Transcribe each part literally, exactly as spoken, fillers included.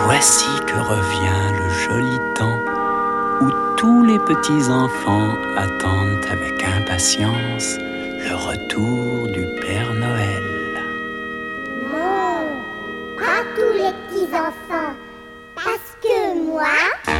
Voici que revient le joli temps où tous les petits enfants attendent avec impatience le retour du Père Noël. Non, pas tous les petits enfants, parce que moi...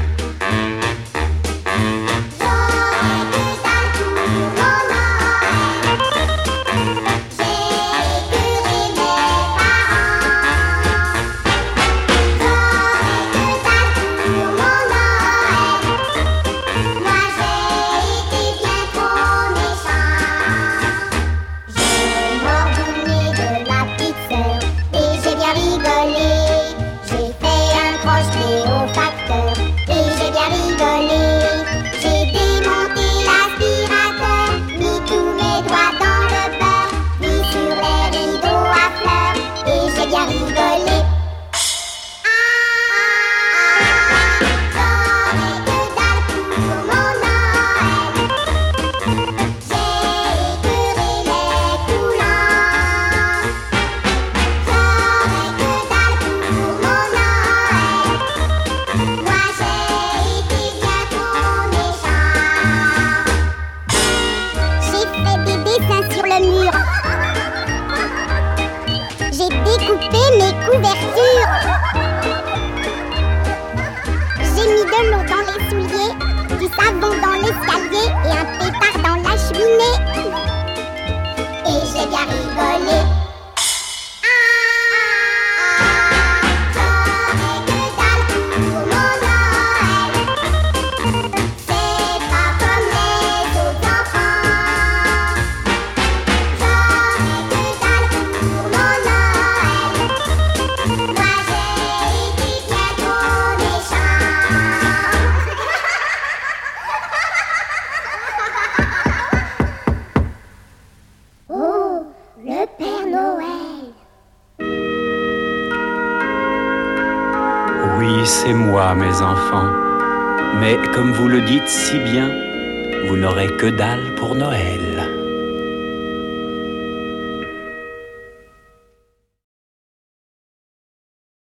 Oui, c'est moi, mes enfants. Mais comme vous le dites si bien, vous n'aurez que dalle pour Noël.